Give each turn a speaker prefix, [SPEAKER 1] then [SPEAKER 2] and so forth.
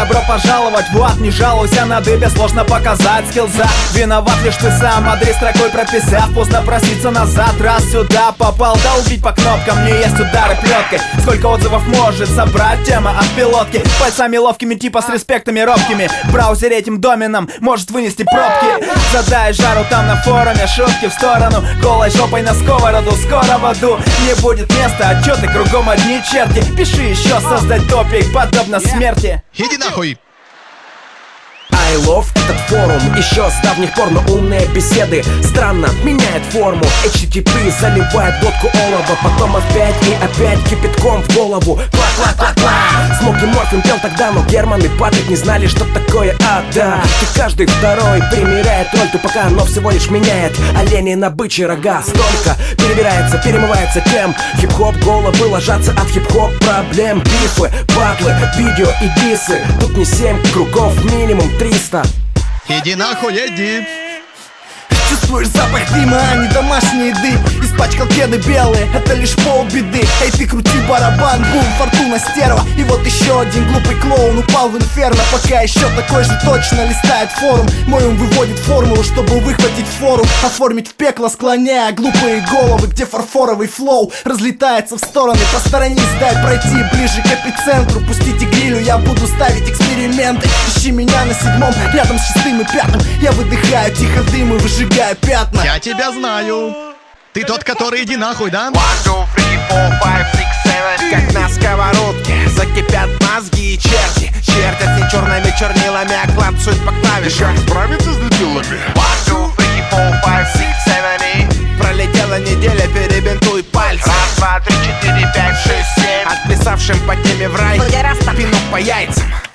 [SPEAKER 1] добро пожаловать в ад. Не жалуйся на дыбе, сложно показать скилза. Виноват лишь ты сам, адрес строкой прописав. Поздно проситься назад, раз сюда попал. Да убить по кнопкам, мне есть удары плеткой. Сколько отзывов может собрать тема от пилотки? Пальцами ловкими, типа с респектами робкими. Браузер этим доменом может вынести пробки. Задай жару там на форуме, шутки в сторону. Голой жопой на сковороду, скоро в аду не будет места, отчеты кругом одни черти. Пиши еще, создать топик, подобно смерти.
[SPEAKER 2] Иди нахуй!
[SPEAKER 3] I love этот форум еще с давних пор, но умные беседы странно меняет форму. HTTP заливает глотку олова, потом опять и опять кипятком в голову. Кла-кла-кла-кла. Смоки Морфин пел тогда, но Герман и Патрик не знали, что такое ада. И каждый второй примеряет роль тупака, но всего лишь меняет олени на бычьи рога. Столько перебирается, перемывается кем. Хип-хоп головы ложатся от хип-хоп проблем. Бифы, батлы, видео и дисы. Тут не 7 кругов, минимум 300.
[SPEAKER 2] Иди нахуй, иди!
[SPEAKER 1] Чувствуешь запах дыма, а не домашней еды. Испачкал кеды белые, это лишь полбеды. Эй, ты крути барабан, бум, фортуна стерва. И вот еще один глупый клоун упал в инферно. Пока еще такой же точно листает форум. Мой ум выводит формулу, чтобы выхватить фору. Оформить в пекло, склоняя глупые головы. Где фарфоровый флоу разлетается в стороны. Посторонись, дай пройти ближе к эпицентру. Пустите грилю, я буду ставить эксперименты. Ищи меня на 7-м, рядом с 6-м и 5-м. Я выдыхаю тихо дым и выжигаю пятна.
[SPEAKER 2] Я тебя знаю! Ты тот, который иди нахуй, да?
[SPEAKER 4] 1, 2, 3, 4, 5, 6, 7. Как на сковородке закипят мозги и черти. Чертят не черными чернилами, а клацают по клавишам.
[SPEAKER 5] Как справиться с дебилами?
[SPEAKER 4] 1, 2, 3, 4, 5, 6, 7. Пролетела неделя, перебинтуй пальцы. 1, 2, 3, 4, 5, 6, 7. Отписавшим по теме в рай пинок по яйцам.